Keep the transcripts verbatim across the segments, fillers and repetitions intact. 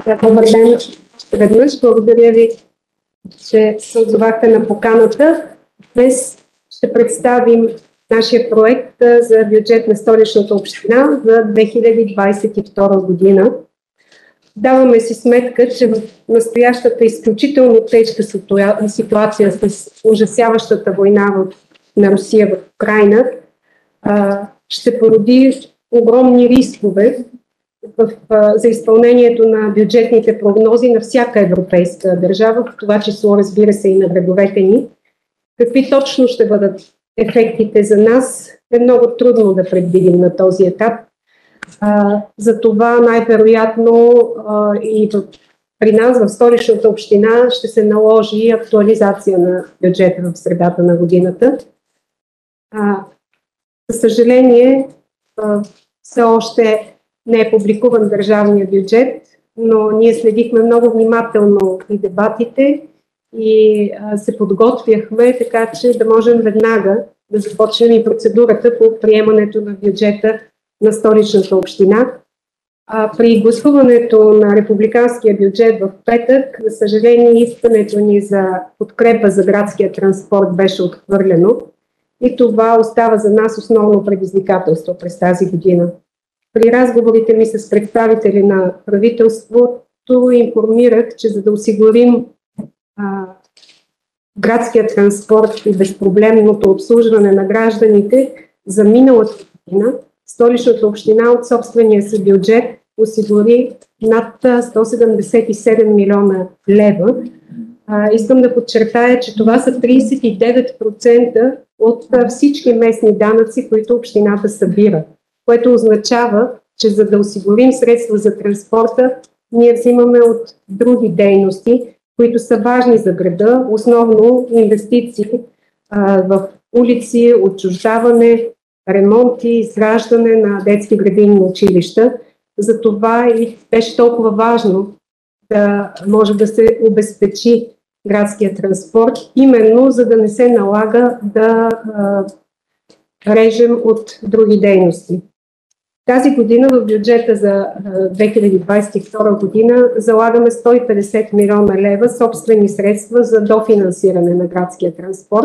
Добър ден веднъж. Благодаря ви, че се отзовахте на поканата. Днес ще представим нашия проект за бюджет на Столичната община за две хиляди двадесет и втора година. Даваме си сметка, че в настоящата изключително тежка ситуация с ужасяващата война на Русия в Украйна ще породи огромни рискове в, за изпълнението на бюджетните прогнози на всяка европейска държава, в това число, разбира се, и на градовете ни. Какви точно ще бъдат ефектите за нас, е много трудно да предвидим на този етап. А, за това най-вероятно а, и в, при нас в Столичната община ще се наложи актуализация на бюджета в средата на годината. А, за съжаление, а, все още не е публикуван държавния бюджет, но ние следихме много внимателно и дебатите и а, се подготвяхме така, че да можем веднага да започнем и процедурата по приемането на бюджета на Столичната община. А, при гласуването на републиканския бюджет в петък, за съжаление, искането ни за подкрепа за градския транспорт беше отхвърлено и това остава за нас основно предизвикателство през тази година. При разговорите ми с представители на правителството информирах, че за да осигурим а, градския транспорт и безпроблемното обслужване на гражданите за миналата година, Столичната община от собствения си бюджет осигури над сто седемдесет и седем милиона лева. А, искам да подчертая, че това са тридесет и девет процента от всички местни данъци, които общината събира, което означава, че за да осигурим средства за транспорта, ние взимаме от други дейности, които са важни за града, основно инвестиции а, в улици, отчуждаване, ремонти, изграждане на детски градини и училища. Затова и беше толкова важно да може да се обезпечи градския транспорт, именно за да не се налага да а, режем от други дейности. Тази година в бюджета за две хиляди двадесет и втора година залагаме сто и петдесет милиона лева собствени средства за дофинансиране на градския транспорт.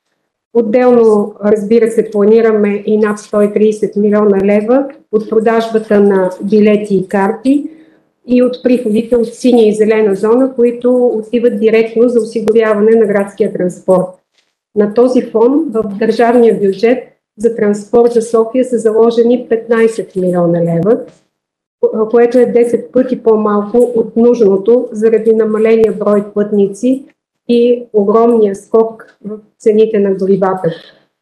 Отделно, разбира се, планираме и над сто и тридесет милиона лева от продажбата на билети и карти и от приходите от синя и зелена зона, които отиват директно за осигуряване на градския транспорт. На този фон в държавния бюджет за транспорт за София са заложени петнадесет милиона лева, което е десет пъти по-малко от нужното заради намаления брой пътници и огромния скок в цените на горивата.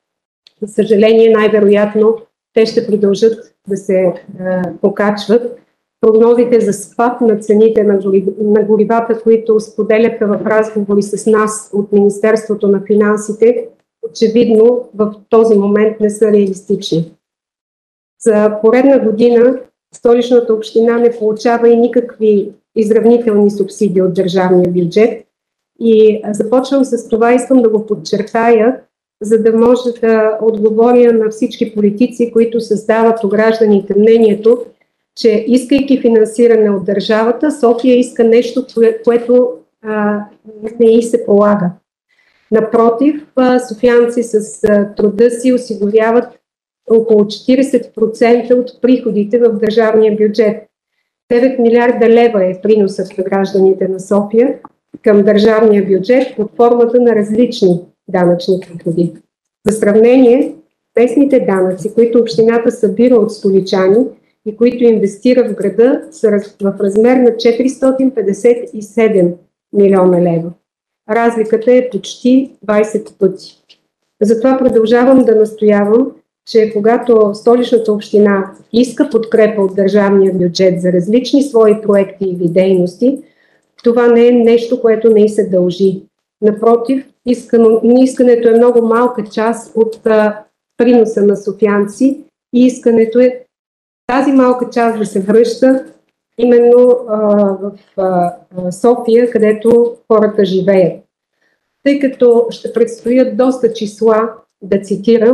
За съжаление, най-вероятно те ще продължат да се е, покачват. Прогнозите за спад на цените на, на горивата, които споделяха в разговори с нас от Министерството на финансите, очевидно в този момент не са реалистични. За поредна година Столичната община не получава и никакви изравнителни субсидии от държавния бюджет. И започвам с това, искам да го подчертая, за да може да отговоря на всички политици, които създават у гражданите мнението, че искайки финансиране от държавата, София иска нещо, кое, което а, не й се полага. Напротив, софиянци с труда си осигуряват около четиридесет процента от приходите в държавния бюджет. девет милиарда лева е приносът на гражданите на София към държавния бюджет под формата на различни данъчни приходи. За сравнение, местните данъци, които общината събира от столичани и които инвестира в града, са в размер на четиристотин петдесет и седем милиона лева. Разликата е почти двадесет пъти. Затова продължавам да настоявам, че когато Столичната община иска подкрепа от държавния бюджет за различни свои проекти или дейности, това не е нещо, което не й се дължи. Напротив, искано, искането е много малка част от а, приноса на софиянци и искането е тази малка част да се връща именно а, в а, София, където хората живеят. Тъй като ще предстоят доста числа да цитирам,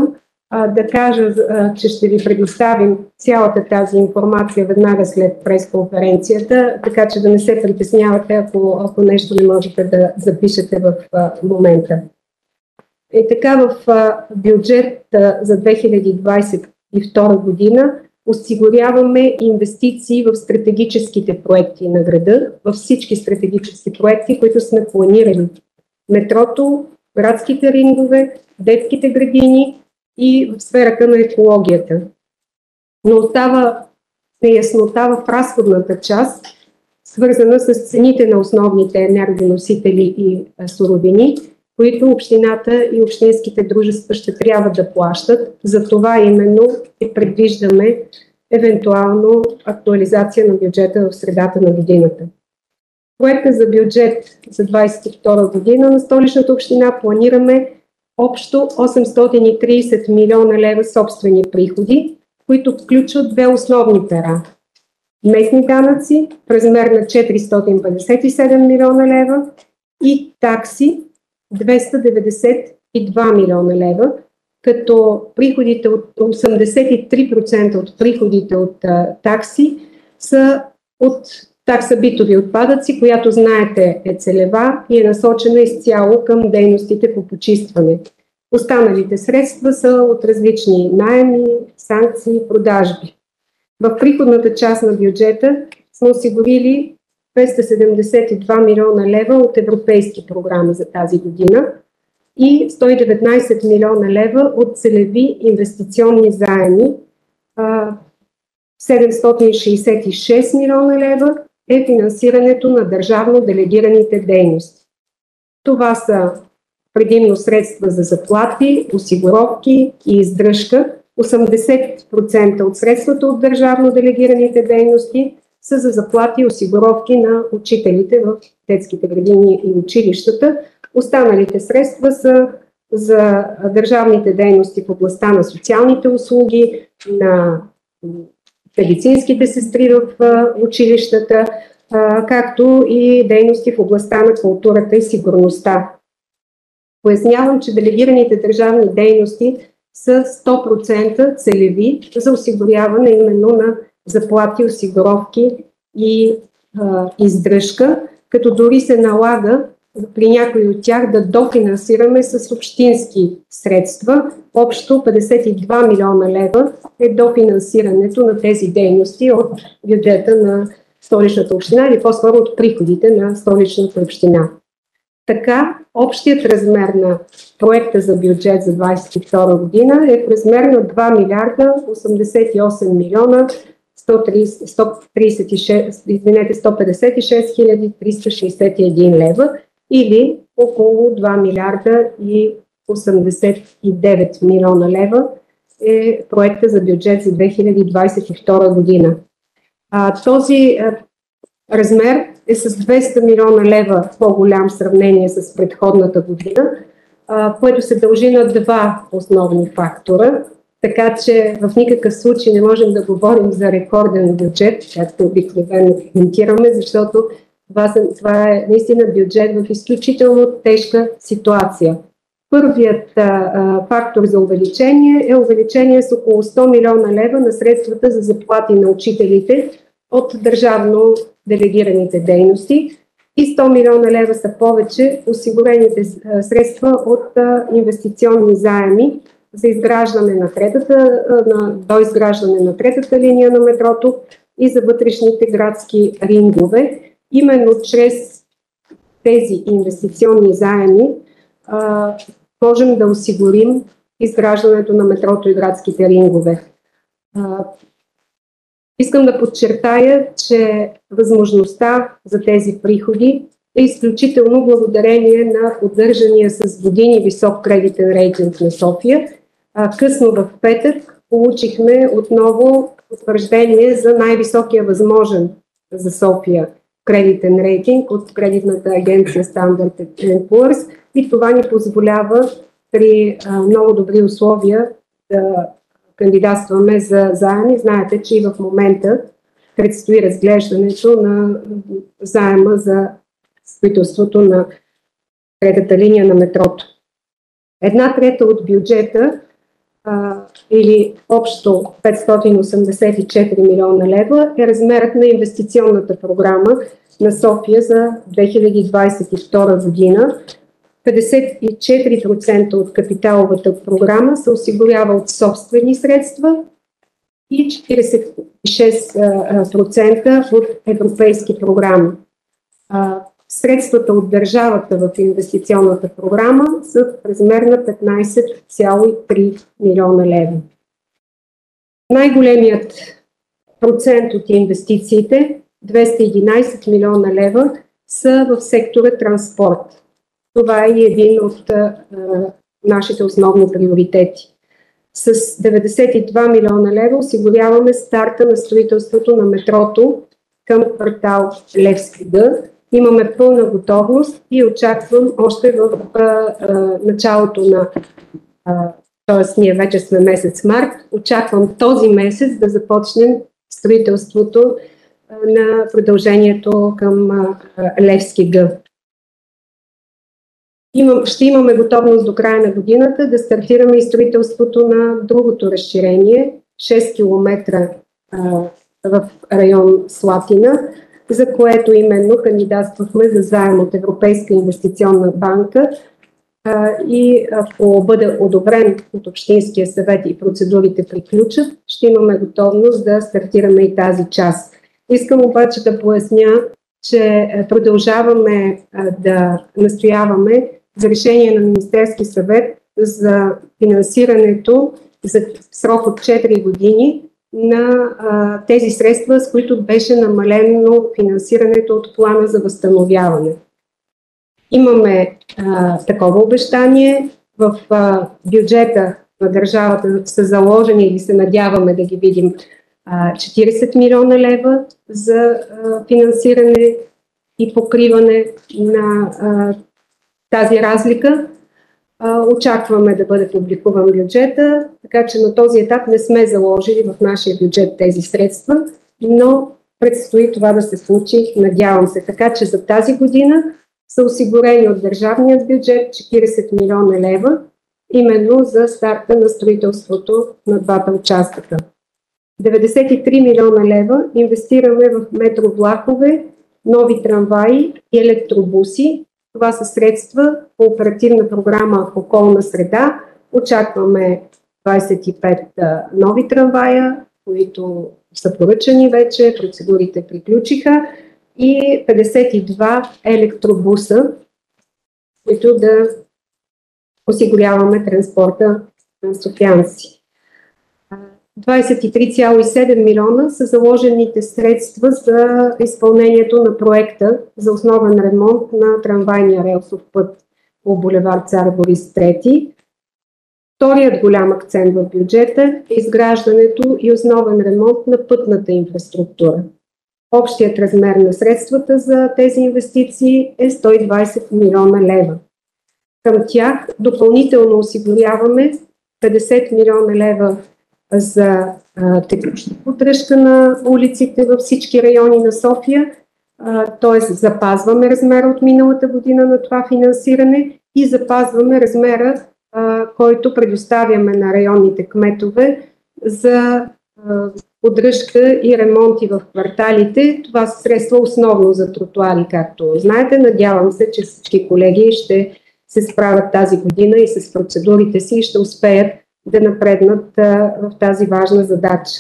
а, да кажа, а, че ще ви предоставим цялата тази информация веднага след пресконференцията, така че да не се притеснявате, ако, ако нещо не можете да запишете в а, момента. И така в а, бюджет а, за две хиляди двадесет и втора година осигуряваме инвестиции в стратегическите проекти на града, във всички стратегически проекти, които сме планирали. Метрото, градските рингове, детските градини и в сферата на екологията. Но остава неяснота в разходната част, свързана с цените на основните енергоносители и суровини, които общината и общинските дружества ще трябва да плащат. За това именно и предвиждаме евентуално актуализация на бюджета в средата на годината. Проекта за бюджет за двадесет и втора година на Столичната община планираме общо осемстотин и тридесет милиона лева собствени приходи, които включват две основни пера. Местни данъци в размер на четиристотин петдесет и седем милиона лева и такси двеста деветдесет и два милиона лева, като приходите от осемдесет и три процента от приходите от а, такси са от такса битови отпадъци, която знаете е целева и е насочена изцяло към дейностите по почистване. Останалите средства са от различни наеми, санкции, продажби. В приходната част на бюджета сме осигурили двеста седемдесет и два милиона лева от европейски програми за тази година и сто и деветнадесет милиона лева от целеви инвестиционни заеми. седемстотин шейсет и шест милиона лева е финансирането на държавно делегираните дейности. Това са предимно средства за заплати, осигуровки и издръжка. осемдесет процента от средствата от държавно делегираните дейности са за заплати и осигуровки на учителите в детските градини и училищата. Останалите средства са за държавните дейности в областта на социалните услуги, на медицинските сестри в училищата, както и дейности в областта на културата и сигурността. Пояснявам, че делегираните държавни дейности са сто процента целеви за осигуряване именно на заплати, осигуровки и а, издръжка, като дори се налага при някои от тях да дофинансираме с общински средства. Общо петдесет и два милиона лева е дофинансирането на тези дейности от бюджета на Столичната община или по-скоро от приходите на Столичната община. Така, общият размер на проекта за бюджет за двадесет и втора година е в размер на два милиарда осемдесет и осем милиона сто тридесет и шест, извинете, сто петдесет и шест хиляди триста шейсет и един лева или около два милиарда и осемдесет и девет милиона лева е проекта за бюджет за две хиляди двадесет и втора година. А, този а, размер е с двеста милиона лева по-голям в сравнение с предходната година, а, което се дължи на два основни фактора. Така че в никакъв случай не можем да говорим за рекорден бюджет, както обикновено коментираме, защото това, това е наистина бюджет в изключително тежка ситуация. Първият а, фактор за увеличение е увеличение с около сто милиона лева на средствата за заплати на учителите от държавно делегираните дейности и сто милиона лева са повече осигурените а, средства от а, инвестиционни заеми за изграждане на третата, на доизграждане на третата линия на метрото и за вътрешните градски рингове. Именно чрез тези инвестиционни заеми а, можем да осигурим изграждането на метрото и градските рингове. А, искам да подчертая, че възможността за тези приходи е изключително благодарение на поддържания с години висок кредитен рейтинг на София. А, късно в петък получихме отново потвърждение за най-високия възможен за София кредитен рейтинг от кредитната агенция Standard енд Poor's и това ни позволява при а, много добри условия да кандидатстваме за заеми. Знаете, че и в момента предстои разглеждането на заема за строителството на третата линия на метрото. Една трета от бюджета а, или общо петстотин осемдесет и четири милиона лева е размерът на инвестиционната програма на София за две хиляди двадесет и втора година. петдесет и четири процента от капиталовата програма се осигурява от собствени средства и четиридесет и шест процента от европейски програми. Средствата от държавата в инвестиционната програма са в размер на петнадесет цяло и три милиона лева. Най-големият процент от инвестициите, двеста и единадесет милиона лева, са в сектора транспорт. Това е един от а, нашите основни приоритети. С деветдесет и два милиона лева осигуряваме старта на строителството на метрото към квартал Левски Г. Имаме пълна готовност и очаквам още в а, а, началото на, т.е. ние вече сме месец март, очаквам този месец да започнем строителството а, на продължението към а, Левски Г. Имам, ще имаме готовност до края на годината да стартираме и строителството на другото разширение, шест километра а, в район Слатина, за което именно кандидатствахме за заем от Европейска инвестиционна банка а, и ако бъде одобрен от Общинския съвет и процедурите приключат, ще имаме готовност да стартираме и тази част. Искам обаче да поясня, че продължаваме а, да настояваме за решение на Министерски съвет за финансирането за срок от четири години на а, тези средства, с които беше намалено финансирането от плана за възстановяване. Имаме а, такова обещание. В а, бюджета на държавата са заложени или се надяваме да ги видим а, четиридесет милиона лева за а, финансиране и покриване на а, тази разлика. Очакваме да бъде публикуван бюджета, така че на този етап не сме заложили в нашия бюджет тези средства, но предстои това да се случи, надявам се. Така че за тази година са осигурени от държавният бюджет четиридесет милиона лева, именно за старта на строителството на двата участъка. деветдесет и три милиона лева инвестираме в метровлакове, нови трамваи и електробуси. Това са средства по оперативна програма Околна среда. Очакваме двадесет и пет нови трамвая, които са поръчани вече, процедурите приключиха, и петдесет и два електробуса, които да осигуряваме транспорта на софиянци. двадесет и три цяло и седем милиона са заложените средства за изпълнението на проекта за основен ремонт на трамвайния релсов път по булевард Цар Борис трети. Вторият голям акцент в бюджета е изграждането и основен ремонт на пътната инфраструктура. Общият размер на средствата за тези инвестиции е сто и двадесет милиона лева. Към тях допълнително осигуряваме петдесет милиона лева за текуща поддръжка на улиците във всички райони на София, т.е. запазваме размера от миналата година на това финансиране и запазваме размера, а, който предоставяме на районните кметове за а, поддръжка и ремонти в кварталите. Това са средства основно за тротуари, както знаете. Надявам се, че всички колеги ще се справят тази година и с процедурите си и ще успеят да напреднат а, в тази важна задача.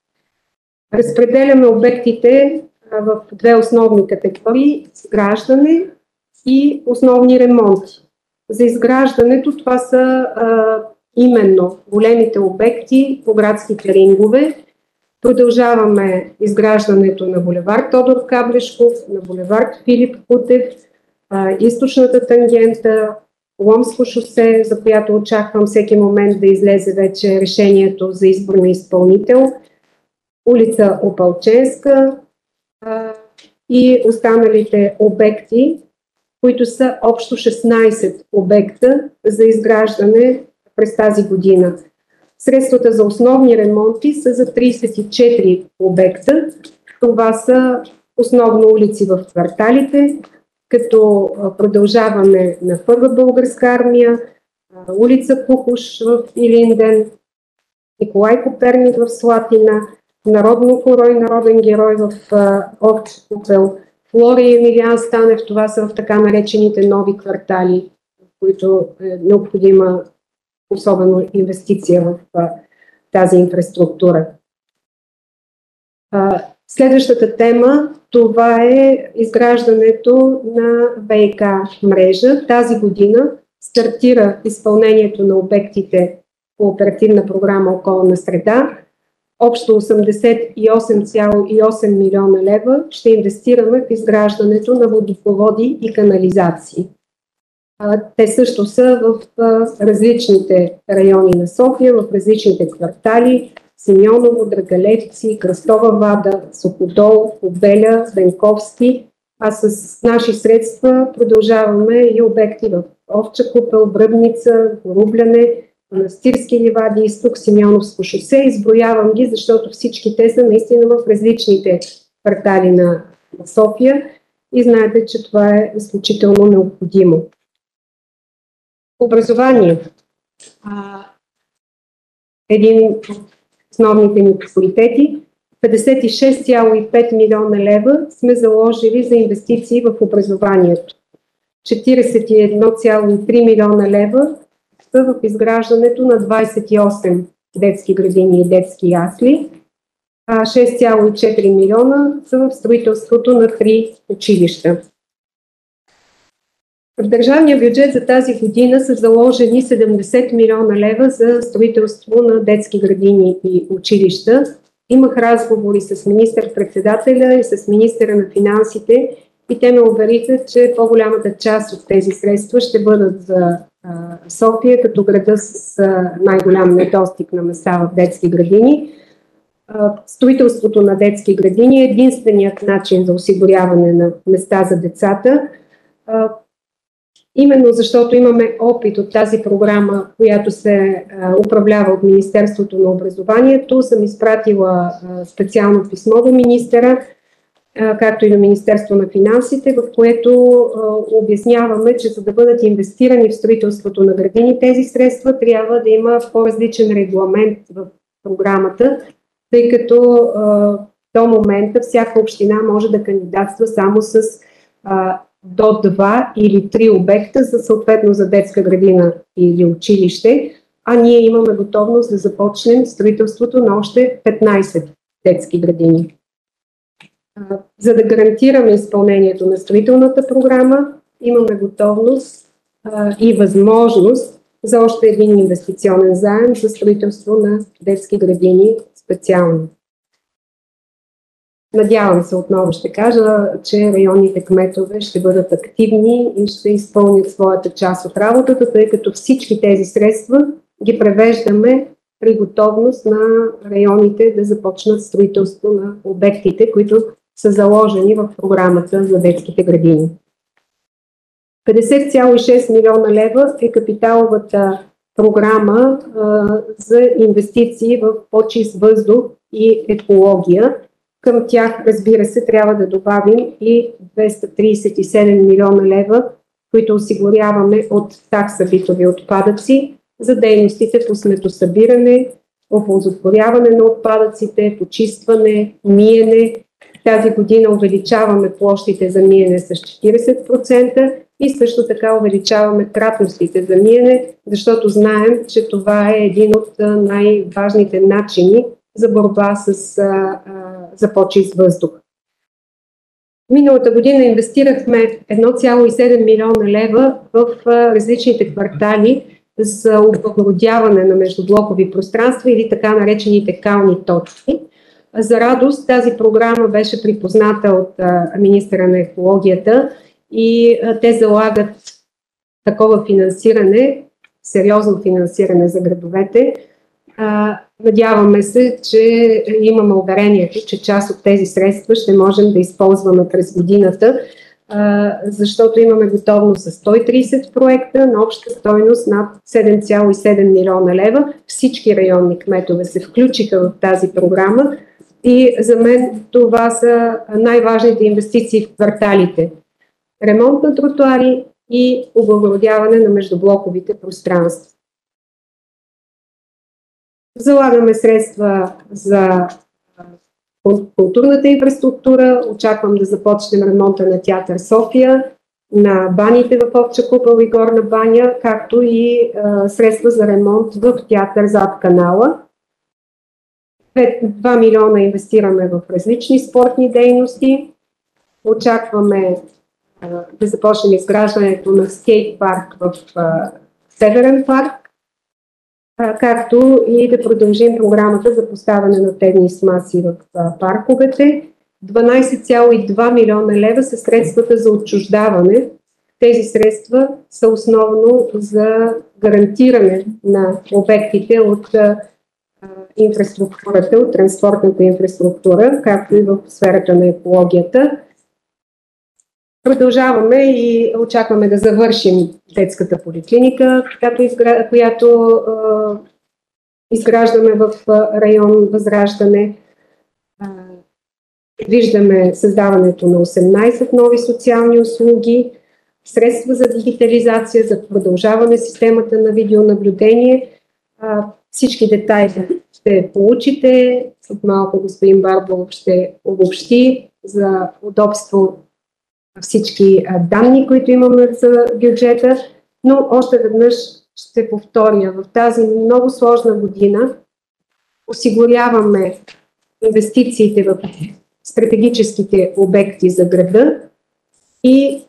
Разпределяме обектите а, в две основни категории – изграждане и основни ремонти. За изграждането това са а, именно големите обекти по градските рингове. Продължаваме изграждането на булевард Тодор Каблешков, на булевард Филип Кутев, а, източната тангента, Ломско шосе, за която очаквам всеки момент да излезе вече решението за избор на изпълнител, улица Опалченска а, и останалите обекти, които са общо шестнадесет обекта за изграждане през тази година. Средствата за основни ремонти са за тридесет и четири обекта. Това са основно улици в кварталите, като продължаваме на Първа българска армия, улица Кукуш в Илинден, Николай Коперник в Слатина, Народно хоро и народен герой в Овча купел, Флори и Емилиан Станев, това са в така наречените нови квартали, в които е необходима особено инвестиция в а, тази инфраструктура. А, следващата тема, това е изграждането на ВиК мрежа. Тази година стартира изпълнението на обектите по оперативна програма Околна среда. Общо осемдесет и осем цяло и осем милиона лева ще инвестираме в изграждането на водопроводи и канализации. Те също са в различните райони на София, в различните квартали: Симеоново, Драгалевци, Кръстова вада, Суходол, Побеля, Бенковски. А с наши средства продължаваме и обекти в Овча купел, Бръбница, Рубляне, Манастирски ливади, Изток, Симеоновско шосе. Изброявам ги, защото всички те са наистина в различните квартали на София и знаете, че това е изключително необходимо. Образование. Един от основните ни приоритети. петдесет и шест цяло и пет милиона лева сме заложили за инвестиции в образованието. четиридесет и едно цяло и три милиона лева са в изграждането на двадесет и осем детски градини и детски ясли, а шест цяло и четири милиона са в строителството на три училища. В държавния бюджет за тази година са заложени седемдесет милиона лева за строителство на детски градини и училища. Имах разговори с министър-председателя и с министъра на финансите и те ме увериха, че по-голямата част от тези средства ще бъдат за София, като града с най-голям недостиг на места в детски градини. Строителството на детски градини е единственият начин за осигуряване на места за децата. Именно защото имаме опит от тази програма, която се управлява от Министерството на образованието, съм изпратила специално писмо до министъра, както и до Министерство на финансите, в което обясняваме, че за да бъдат инвестирани в строителството на градини тези средства, трябва да има по-различен регламент в програмата, тъй като до момента всяка община може да кандидатства само с до два или три обекта, за съответно за детска градина или училище, а ние имаме готовност да започнем строителството на още петнадесет детски градини. За да гарантираме изпълнението на строителната програма, имаме готовност а, и възможност за още един инвестиционен заем за строителство на детски градини специално. Надявам се, отново ще кажа, че районните кметове ще бъдат активни и ще изпълнят своята част от работата, тъй като всички тези средства ги превеждаме при готовност на районите да започнат строителство на обектите, които са заложени в програмата за детските градини. петдесет цяло и шест милиона лева е капиталовата програма а, за инвестиции в по-чист въздух и екология. Към тях, разбира се, трябва да добавим и двеста тридесет и седем милиона лева, които осигуряваме от такса битови отпадъци за дейностите по сметосъбиране, оползотворяване на отпадъците, почистване, миене. Тази година увеличаваме площите за миене с четиридесет процента и също така увеличаваме кратностите за миене, защото знаем, че това е един от най-важните начини за борба с, а, а, за по-чист въздух. Миналата година инвестирахме едно цяло и седем милиона лева в а, различните квартали за облагородяване на междублокови пространства или така наречените кални точки. За радост тази програма беше припозната от а, министъра на екологията и а, те залагат такова финансиране, сериозно финансиране за градовете. А, надяваме се, че имаме уверението, че част от тези средства ще можем да използваме през годината, а, защото имаме готовност за сто и тридесет проекта на обща стойност над седем цяло и седем милиона лева. Всички районни кметове се включиха в тази програма и за мен това са най-важните инвестиции в кварталите. Ремонт на тротуари и облагородяване на междублоковите пространства. Залагаме средства за културната инфраструктура. Очаквам да започнем ремонта на театър София, на баните в Овча купел и Горна баня, както и а, средства за ремонт в театър зад канала. два милиона инвестираме в различни спортни дейности. Очакваме а, да започнем изграждането на скейт парк в а, Северен парк, а, както и да продължим програмата за поставяне на тенис маси в а, парковете. дванадесет цяло и два милиона лева са средствата за отчуждаване. Тези средства са основно за гарантиране на обектите от а, инфраструктурата, от транспортната инфраструктура, както и в сферата на екологията. Продължаваме и очакваме да завършим детската поликлиника, която, изгра... която а, изграждаме в район Възраждане. А, виждаме създаването на осемнадесет нови социални услуги, средства за дигитализация, за продължаване системата на видеонаблюдение. А, всички детайли ще получите. След малко господин Барбов ще обобщи за удобство всички данни, които имаме за бюджета, но още веднъж ще повторя, в тази много сложна година осигуряваме инвестициите в стратегическите обекти за града и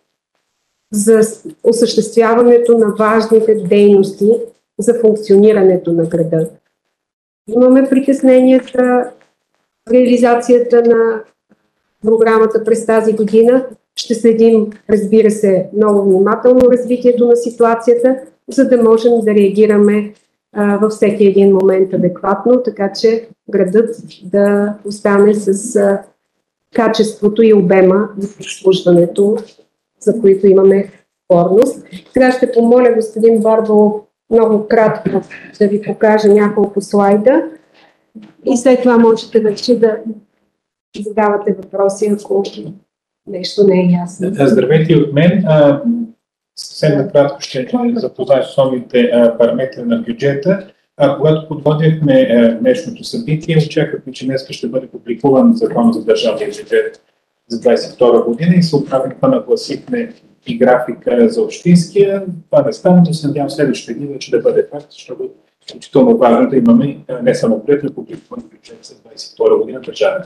за осъществяването на важните дейности за функционирането на града. Имаме притесненията, реализацията на програмата през тази година. Ще следим, разбира се, много внимателно развитието на ситуацията, за да можем да реагираме а, във всеки един момент адекватно, така че градът да остане с а, качеството и обема за обслужването, за които имаме отговорност. Сега ще помоля господин Барбов много кратко да ви покажа няколко слайда и след това можете вече да задавате въпроси, ако нещо не е ясно. Здравейте от мен. Съвсем накратко ще запозная с основните параметри на бюджета. Когато подводихме днешното събитие, очаквахме, че днес ще бъде публикуван закон за държавния бюджет за двадесет и втора година и се оправихме, нагласихме и графика за общинския. Това не стана, но се надявам следващите дни вече да бъде факт, защото е изключително важно да имаме не само пред, но публикуван бюджет за двадесет и втора година държавен.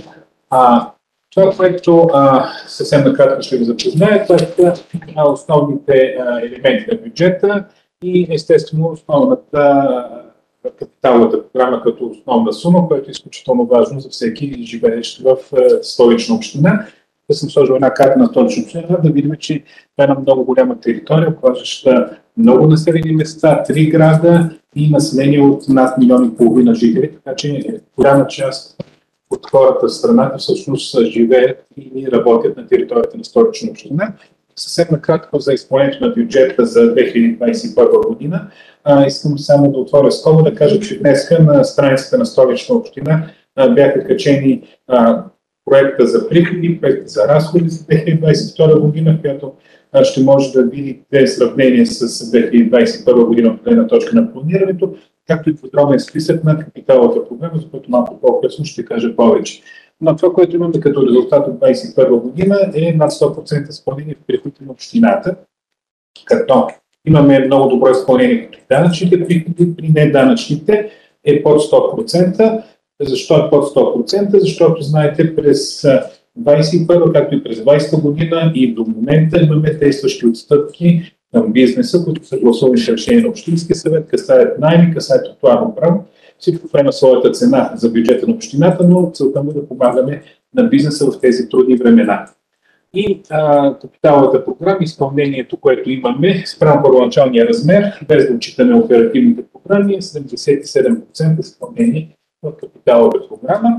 А, това, което а, съвсем накратко ще ви запозная, това са основните а, елементи на бюджета и естествено основната капиталовата програма като основна сума, която е изключително важно за всеки живеещ в а, Столична община. Да съм сложил една карта на Столична община, да видим, че това е една много голяма територия, обхващаща много населени места, три града и население от над милион и половина жители, така че голяма част от хората в страната всъщност живеят и работят на територията на Столична община. Съвсем накратко за изпълнението на бюджета за две хиляди двадесет и първа година. А, искам само да отворя скоба да кажа, че днес на страницата на Столична община а, бяха качени а, проекта за приходи, проекта за разходи за две хиляди двадесет и втора година, в която а, ще може да видите сравнение с две хиляди двадесет и първа година от гледна точка на планирането, както и подробен списък на капиталовата програма, за което малко по-късно ще кажа повече. Но това, което имаме като резултат от двадесет и първа година е над сто процента изпълнение в приходите на общината, като имаме много добро изпълнение при данъчните приходи, при неданъчните е под сто процента. Защо е под сто процента? Защото, знаете, през двадесет и първа, както и през двадесета година и до момента имаме действащи отстъпки към бизнеса, които са гласувани с решение на Общинския съвет, касаят найми, касаят тротуарно право. Всичко това има своята цена за бюджета на общината, но целта му е да помагаме на бизнеса в тези трудни времена. И а, капиталовата програма, изпълнението, което имаме, спрямо първоначалния размер, без да отчитаме оперативните програми, е седемдесет и седем процента изпълнение в капиталовата програма.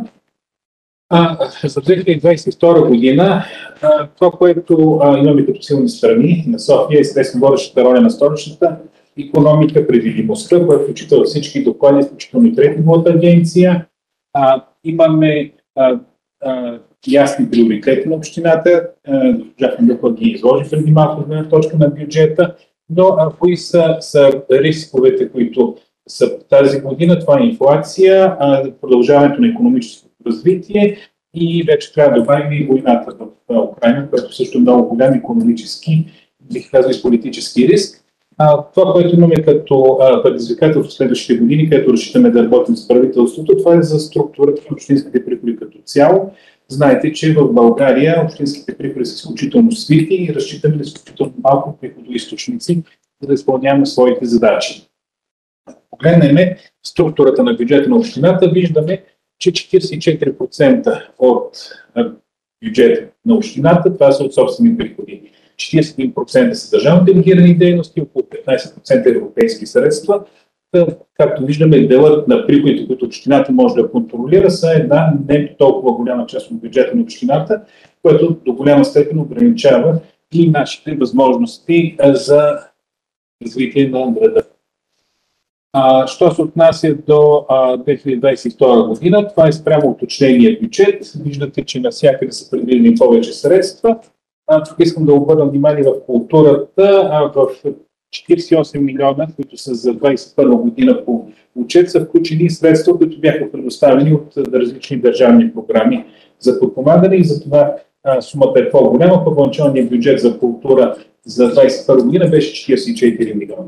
А, за две хиляди двадесет и втора година а, това, което а, имаме като силни страни на София, естествено водещата роля на столичната икономика, предвидимостта, която отчита всички доклади, включително и рейтинговата агенция. А, имаме а, а, ясни приоритети на общината. Госпожа Фандъкова ги изложи преди малко от гледна точка на бюджета, но а, кои са, са рисковете, които за тази година. Това е инфлация, продължаването на икономическото развитие и вече трябва да добавим и войната в Украйна, което също е много голям икономически, бих казал, и политически риск. А, това, което имаме като предизвикателство в следващите години, където разчитаме да работим с правителството, това е за структурата на общинските приходи като цяло. Знаете, че в България общинските приходи са изключително свити и разчитаме на изключително малко приходоизточници, за да изпълняваме своите задачи. Погледнем структурата на бюджета на общината, виждаме, че четиридесет и четири процента от бюджета на общината, това са от собствени приходи. четиридесет и един процента са държавно делегирани дейности, около петнайсет процента европейски средства. Както виждаме, делът на приходите, които общината може да контролира, са една не толкова голяма част от бюджета на общината, което до голяма степен ограничава и нашите възможности за развитие на града. А, що се отнася до а, две хиляди двайсет и втора година, това е спрямо уточнения бюджет. Виждате, че навсякъде са предвидени повече средства. А, тук искам да обърна внимание в културата. А, в четирийсет и осем милиона, които са за двайсет и първа година по отчет, са включени средства, които бяха предоставени от различни държавни програми за подпомагане и затова а, сумата е по-голяма. Първоначалният бюджет за култура за двайсет и първа година беше четирийсет и четири милиона.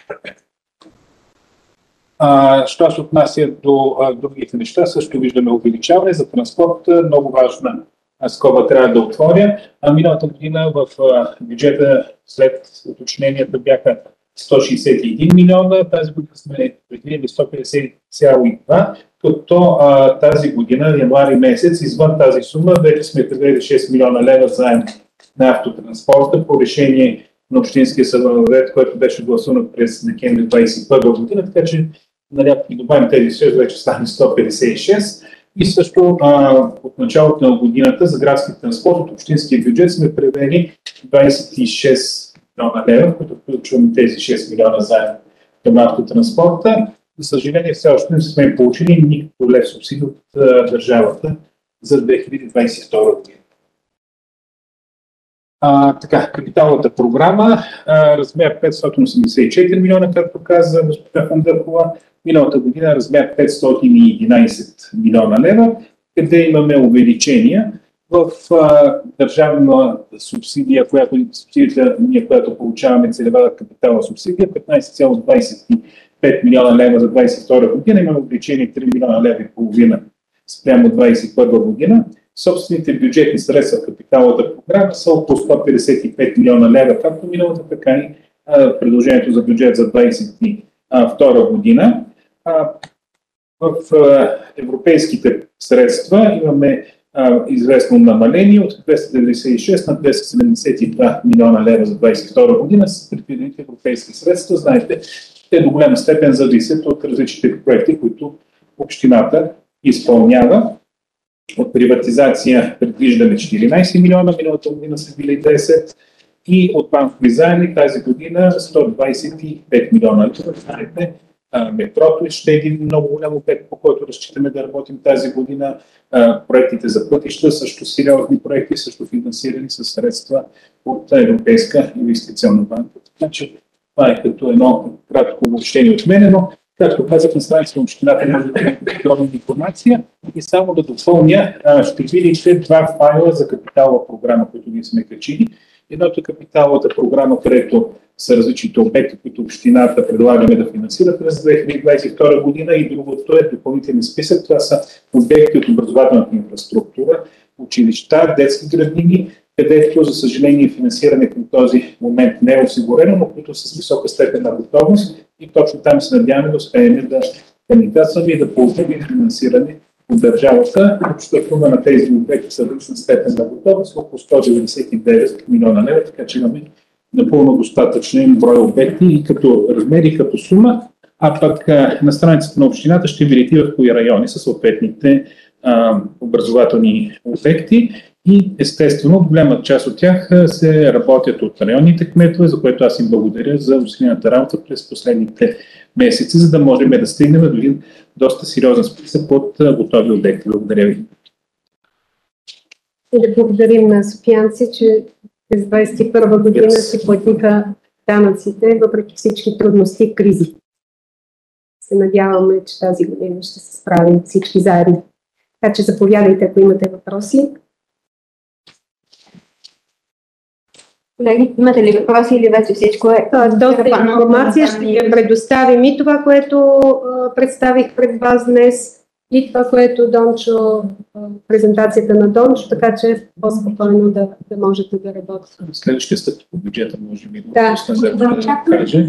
А, що се отнася до а, другите неща, също виждаме увеличаване за транспорт. Много важна скоба трябва да отворя. А миналата година в а, бюджета след уточненията бяха сто шейсет и един милиона, тази година сме предвидили сто петдесет цяло и два, като а, тази година, януари месец, извън тази сума, вече сме предвидили шест милиона лева заем на автотранспорта по решение на Общинския съвет, което беше гласувано през декември двайсет и първа година, така че и добавим тези шест, вече стане сто петдесет и шест. И също а, от началото на годината за градски транспорт от общинския бюджет сме превели двайсет и шест милиона лева, които включваме тези шест милиона заем към автотранспорта. За съжаление, все още не сме получили никакво лев субсидия от а, държавата за две хиляди двайсет и втора година. А, така, капиталната програма, а, размер петстотин осемдесет и четири милиона, както каза госпожа Фандъркова. Миналата година размер петстотин и единайсет милиона лева, къде имаме увеличения в а, държавна субсидия, която, субсидията, ние, която получаваме целева капитална субсидия, петнайсет цяло двайсет и пет милиона лева за двайсет и втора година, имаме увеличение три милиона лева и половина спрямо двайсет и първа година. Собствените бюджетни средства в капиталната програма са около сто петдесет и пет милиона лева, както миналата, така и а, предложението за бюджет за двайсет и втора година. А, в а, европейските средства имаме а, известно намаление от двеста деветдесет и шест на двеста седемдесет и два милиона лева за двайсет и втора година с предвидените европейски средства. Знаете, те до голяма степен зависят от различните проекти, които общината изпълнява. От приватизация предвиждаме четиринайсет милиона, миналата година са били десет и от банкови заеми тази година сто двайсет и пет милиона. Знаете, метрото ще е един много голям обект, по който разчитаме да работим тази година. Проектите за пътища, също сериозни проекти, също финансирани със средства от Европейска инвестиционна банка. Значи, това е като едно кратко обобщение от мен, но както казах, на страницата на общината може да има подробна информация и само да допълня, ще видите два файла за капиталова програма, които ние сме качили. Едното е капиталовата програма, където са различните обекти, които общината предлагаме да финансира през две хиляди двайсет и втора година и другото е допълнителен списък. Това са обекти от образователната инфраструктура, училища, детски градини, където, за съжаление, финансиране към този момент не е осигурено, но които са с висока степен на готовност и точно там се надяваме да успеем да кандидатстваме и да получим финансиране от държавата. Общата сума на тези обекти са различна степен на готовност, около сто деветдесет и девет милиона лева, така че имаме напълно достатъчен брой обекти и като размери, и като сума, а пък на страницата на общината ще видите в кои райони са съответните а, образователни обекти и естествено голяма част от тях се работят от районните кметове, за което аз им благодаря за усилената работа през последните месеци, за да можем да стигнем до един доста сериозен списък от готови обекти. Благодаря ви. И да благодарим на софиянци, че през двайсет и първа година си платиха данъците, въпреки всички трудности и кризи. се надяваме, че тази година ще се справим всички заедно. Така че заповядайте, ако имате въпроси. Колеги, имате ли въпроси или вече всичко е? Доста информация ще я предоставим и това, което а, представих пред вас днес, и това, което Дончо, а, презентацията на Дончо, така че по-спокойно да, да можете да работите. Следващия стъпки по бюджета може би Да. да, да, да каже.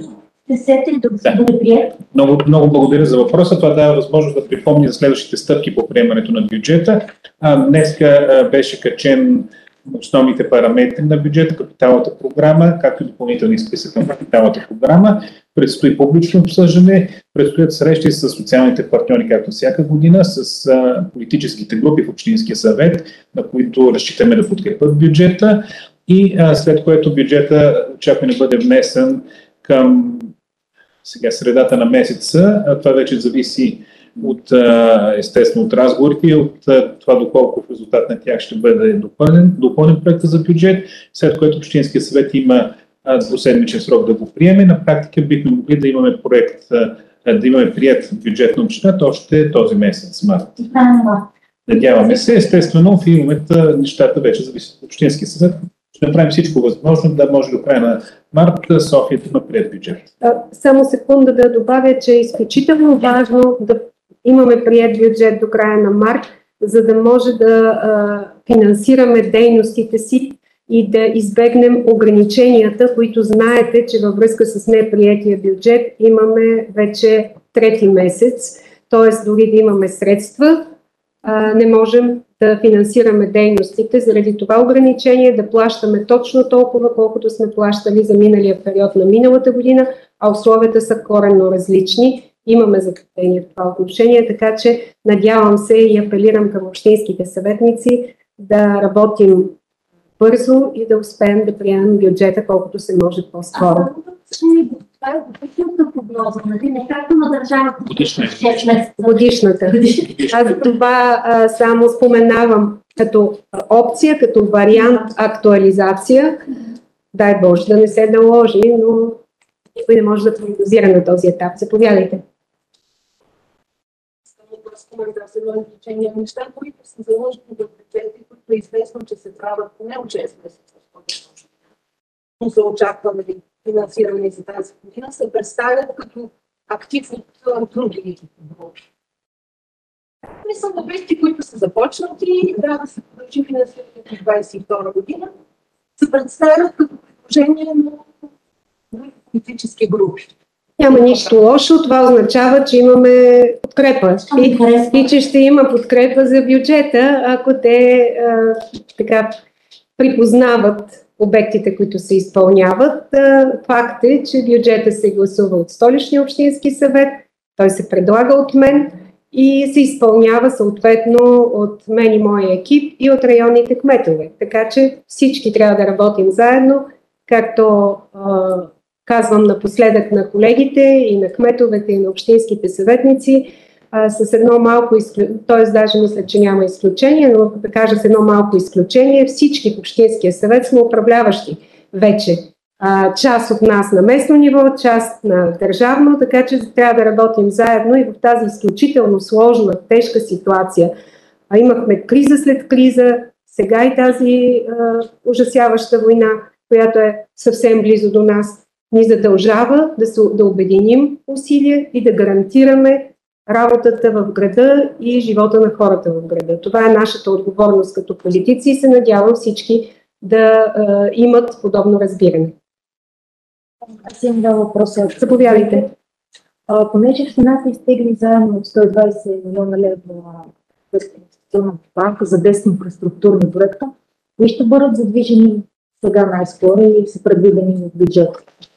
Да. Много, много благодаря за въпроса. Това дава възможност да припомня за следващите стъпки по приемането на бюджета. А, днеска а, беше качен основните параметри на бюджета, капиталната програма, както и допълнителни списък на капиталната програма. Предстои публично обсъждане, предстоят срещи с социалните партньори, както всяка година, с а, политическите групи в Общинския съвет, на които разчитаме да подкрепят бюджета, и а, след което бюджета очакваме да бъде внесен към сега средата на месеца. А, това вече зависи от, естествено, от разговорите и от това доколко в резултат на тях ще бъде допълнен, допълнен проекта за бюджет, след което Общинския съвет има двуседмичен срок да го приеме. На практика бихме могли да имаме проект, да имаме прият бюджет на общината още този месец, март. Надяваме се, естествено, в момента нещата вече зависят от Общинския съвет. Ще направим всичко възможно да може до края на март София да има прият бюджет. Само секунда да добавя, че е изключително важно да имаме прият бюджет до края на март, за да може да а, финансираме дейностите си и да избегнем ограниченията, които знаете, че във връзка с неприятия бюджет имаме вече трети месец. Т.е. дори да имаме средства, а, не можем да финансираме дейностите заради това ограничение, да плащаме точно толкова, колкото сме плащали за миналия период на миналата година, а условията са коренно различни. Имаме закъснение в това отношение, така че надявам се и апелирам към общинските съветници да работим бързо и да успеем да приемем бюджета колкото се може по-скоро. Това е годишната прогноза, нали? Не както на държавата. Годишната. Годишната. Аз това а, само споменавам като опция, като вариант актуализация. Дай Боже да не се наложи, но никой не може да прогнозира на този етап. Заповядайте. Коментар с едно изключение. Неща, които са заложени в бюджети, които е известно, че се правят поне от шест месеца. Но се очаква нали, финансиране за тази година, се представят като актив от други групи. Не са обекти, които са започнати и трябва да се продължи финансирането в двадесет и втора година, се представят като предложение на политически групи. Няма нищо лошо, това означава, че имаме подкрепа и, и че ще има подкрепа за бюджета, ако те а, така припознават обектите, които се изпълняват. А, факт е, че бюджета се гласува от Столичния общински съвет, той се предлага от мен и се изпълнява съответно от мен и моя екип и от районните кметове. Така че всички трябва да работим заедно, както а, казвам напоследък на колегите и на кметовете и на общинските съветници, а, с едно малко изключение, т.е. даже мисля, че няма изключение, но да кажа с едно малко изключение, всички в Общинския съвет сме управляващи вече. А, част от нас на местно ниво, част на държавно, така че трябва да работим заедно и в тази изключително сложна, тежка ситуация. А, имахме криза след криза, сега и тази а, ужасяваща война, която е съвсем близо до нас, ни задължава да, се, да обединим усилия и да гарантираме работата в града и живота на хората в града. Това е нашата отговорност като политици и се надявам всички да а, имат подобно разбиране. Аз имам два въпроса. Заповядайте. А, понеже общината изтегли заедно от сто и двадесет милиона лева в инвестиционната банка за десет инфраструктурни проекта, кои ще бъдат задвижени сега най-скоро и са предвидени в бюджета?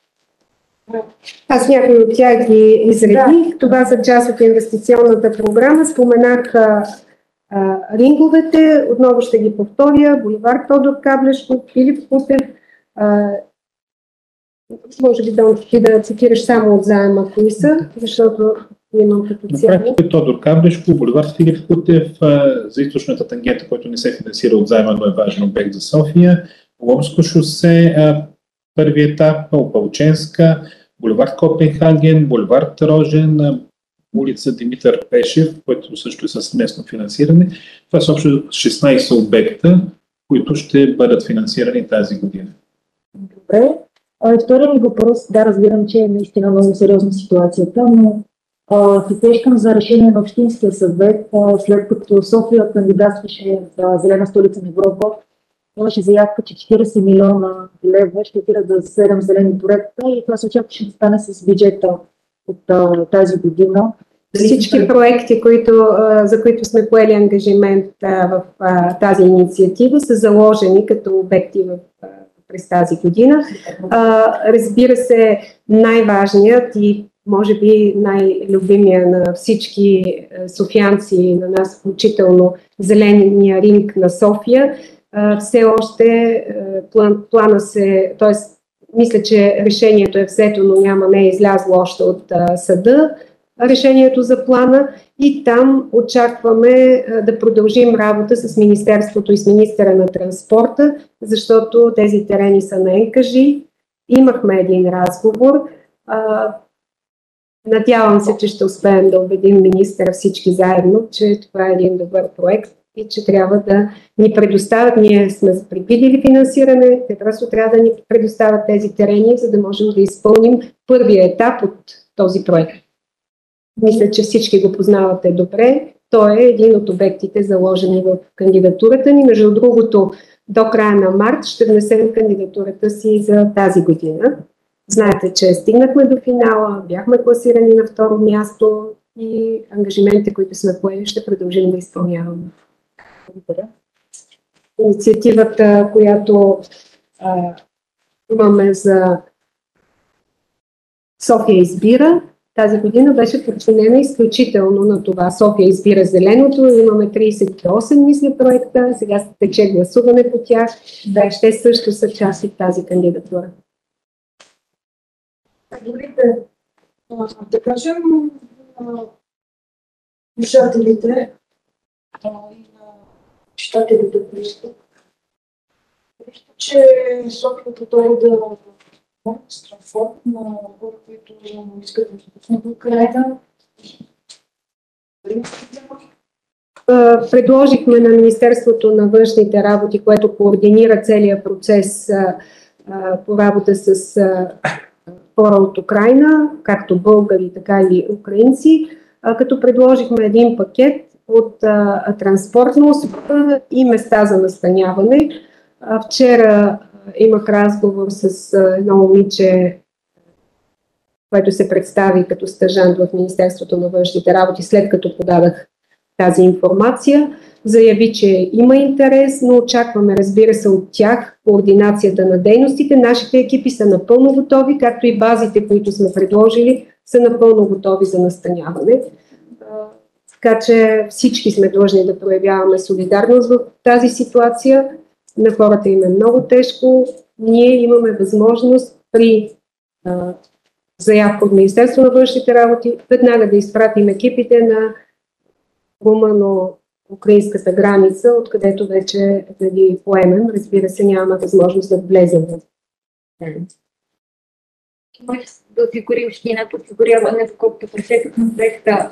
Аз някои от тях ги изредих. Да. Това са част от инвестиционната програма. Споменах а, а, ринговете, отново ще ги повторя. Буливар Тодор Каблешков, Филип Кутев. А, може би да, да цитираш само от заема кои са, защото имам като цяло. Направо Тодор Каблешков, буливар Филип Кутев, за източната тангента, който не се финансира от заема, но е важен обект за София. Ломско шосе, първи етап, Опалченска, булевард Копенхаген, булевард Рожен, улица Димитър Пешев, който също е с местно финансиране. Това са общо шестнайсет обекта, които ще бъдат финансирани тази година. Добре. А, втория ми въпрос, да, разбирам, че е наистина много сериозна ситуацията, но изтежкам за решение на Общинския съвет, а, след като София кандидатстваше за Зелена столица на Европа, имаше заявка, че четирийсет милиона лева ще отидат за седем зелени проекта и това се очакваше да стане с бюджета от а, тази година. Всички проекти, които, а, за които сме поели ангажимент а, в а, тази инициатива, са заложени като обекти в, а, през тази година. А, разбира се, най-важният и може би най-любимия на всички софиянци, на нас включително зеления ринг на София, все още план, плана се, т.е. мисля, че решението е взето, но няма, не е излязло още от съда, решението за плана и там очакваме да продължим работа с Министерството и с министъра на транспорта, защото тези терени са на Н К Ж И. Имахме един разговор. Надявам се, че ще успеем да убедим министъра всички заедно, че това е един добър проект и че трябва да ни предоставят. Ние сме предвидили финансиране, те просто трябва да ни предоставят тези терени, за да можем да изпълним първия етап от този проект. Мисля, че всички го познавате добре. Той е един от обектите, заложени в кандидатурата ни. Между другото, до края на март ще внесем кандидатурата си за тази година. Знаете, че стигнахме до финала, бяхме класирани на второ място и ангажиментите, които сме поели, ще продължим да изпълняваме. Инициативата, която а, имаме за София избира, тази година беше подчинена изключително на това. София избира зеленото, имаме трийсет и осем, мисля, проекта, сега тече гласуване по тях, да, ще също са част от тази кандидатура. Добрите, да кажем на слушателите и на читателите, че София продължава да с транспорт на хора, които искат да започнат в Украйна. Предложихме на Министерството на външните работи, което координира целият процес по работа с хора от Украйна, както българи, така и украинци, като предложихме един пакет от транспортна услуга и места за настаняване. Вчера имах разговор с едно момиче, което се представи като стажант в Министерството на външните работи, след като подадах тази информация. Заяви, че има интерес, но очакваме, разбира се, от тях координацията на дейностите. Нашите екипи са напълно готови, както и базите, които сме предложили, са напълно готови за настаняване. Така че всички сме длъжни да проявяваме солидарност в тази ситуация. На хората им е много тежко. Ние имаме възможност при а, заявка от Министерство на външните работи веднага да изпратим екипите на румъно-украинската граница, откъдето вече да ги поемем. Разбира се, нямаме възможност да влезем в граница. Да осигури общината осигуряване, колкото пресекахме проекта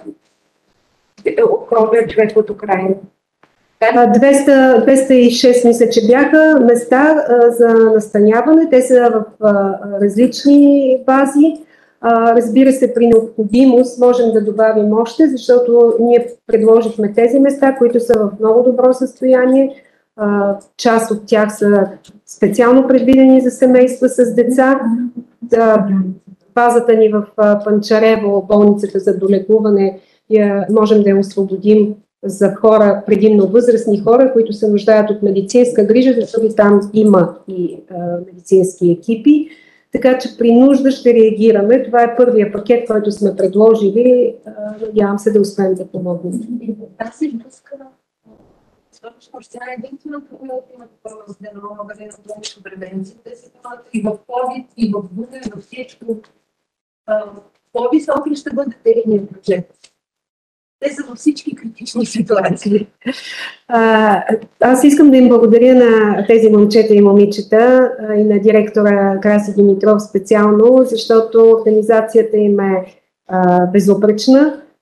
около човек от Украйна. двеста, двеста и шест мисля, че бяха места а, за настаняване. Те са в а, различни бази. А, разбира се, при необходимост можем да добавим още, защото ние предложихме тези места, които са в много добро състояние. А, част от тях са специално предвидени за семейства с деца. Да, базата ни в а, Панчарево, болницата за долекуване, я, можем да я освободим за хора, предимно възрастни хора, които се нуждаят от медицинска грижа, защото там има и а, медицински екипи. Така че при нужда ще реагираме. Това е първия пакет, който сме предложили. Надявам се да успеем да помогнем. Тази връзка, Столична община е единствената, която има такова разделено магазин за болнична превенция. Те се правят и в COVID, и в Буга, и в всичко. По-висок ли ще бъде техният бюджет? Те са във всички критични ситуации. А, аз искам да им благодаря на тези момчета и момичета а, и на директора Краси Димитров специално, защото организацията им е а, безупречна.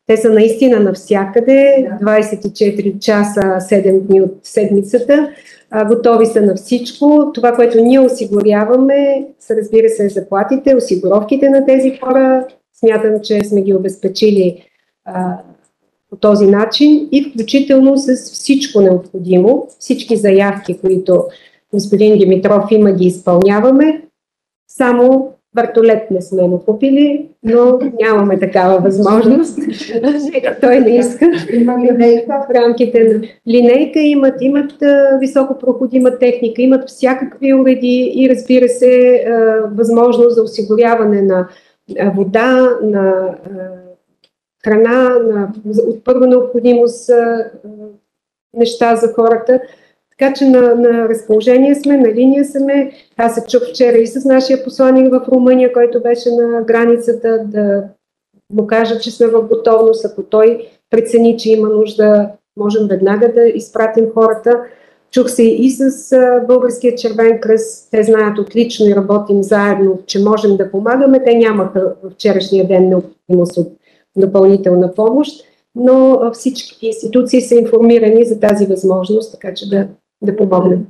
Те са наистина навсякъде, двадесет и четири часа, седем дни от седмицата. А, готови са на всичко. Това, което ние осигуряваме, са, разбира се, заплатите, осигуровките на тези хора. Смятам, че сме ги обезпечили а, по този начин и включително с всичко необходимо. Всички заявки, които господин Димитров има, ги изпълняваме. Само вертолет не сме му купили, но нямаме такава възможност. Той не иска. Има линейка. В рамките на линейка имат, имат а, високопроходима техника, имат всякакви уреди и, разбира се, а, възможност за осигуряване на а, вода, на а, храна, на, от първа необходимост а, неща за хората. Така че на, на разположение сме, на линия сме. Аз се чух вчера и с нашия посланик в Румъния, който беше на границата, да му кажа, че сме в готовност. Ако той прецени, че има нужда, можем веднага да изпратим хората. Чух се и с Българския червен кръст. Те знаят отлично и работим заедно, че можем да помагаме. Те нямаха в вчерашния ден необходимост от допълнителна помощ, но всички институции са информирани за тази възможност, така че да да помогнем.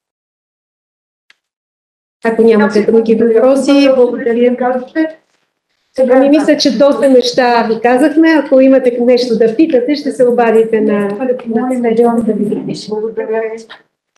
Ако нямате други въпроси, благодаря. Сега ми мисля, че доста неща ви казахме. Ако имате нещо да питате, ще се обадите на... Моля, да ви благодаря.